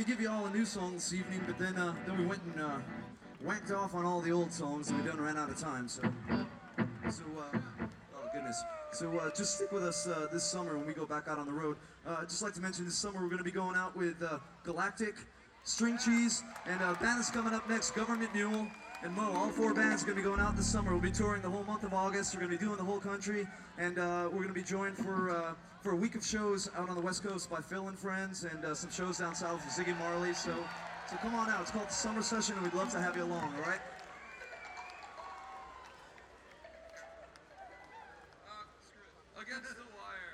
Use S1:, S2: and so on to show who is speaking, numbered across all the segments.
S1: give you all a new song this evening, but then we went and whacked off on all the old songs, and we done ran out of time. So oh goodness. So just stick with us this summer when we go back out on the road. I'd just like to mention this summer we're going to be going out with Galactic, String Cheese, and a band that's coming up next, Government Mule, and Mo. All four bands are going to be going out this summer. We'll be touring the whole month of August. We're going to be doing the whole country, and we're going to be joined for a week of shows out on the West Coast by Phil and Friends, and some shows down south with Ziggy Marley. So come on out. It's called the Summer Session, and we'd love to have you along. All right.
S2: Against the wire.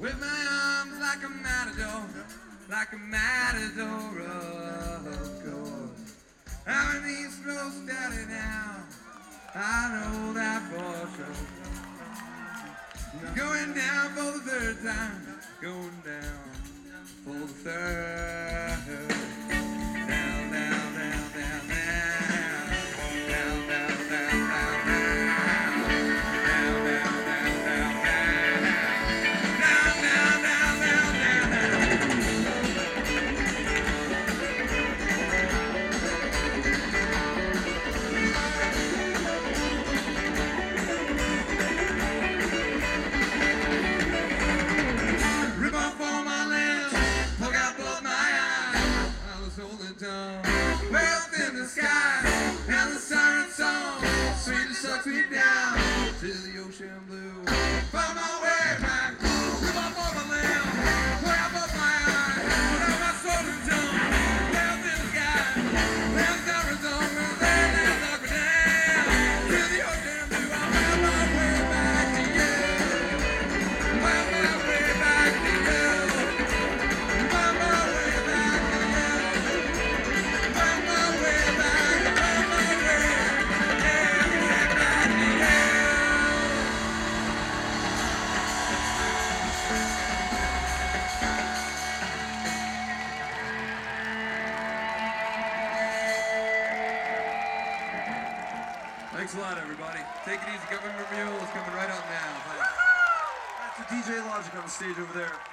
S2: With my arms like a matador of gold. How many strokes down it now? I know that for sure. Going down for the third time. Going down for the third. Down, down, down, down, down. Down, down, down, down, down. Down, down, down, down, down. Down, down, down, down, down, down. Rip off all my limbs, plug out both my eyes. I was holding down, way up in the sky, and the siren song, sweet and sucks me down to the ocean blue. Found my way back, rip off all my limbs, plug out both my eyes. When I was holding down, way up in the sky, and the siren song, and the suck me down to the ocean blue. I found my way back to you. Found my way back to you. Found my way back to you. Found my way back, found my way, yeah, way back to you. Thanks a lot, everybody. Take it easy. Government Mule is coming right up now. Thanks.
S1: That's the DJ Logic on the stage over there.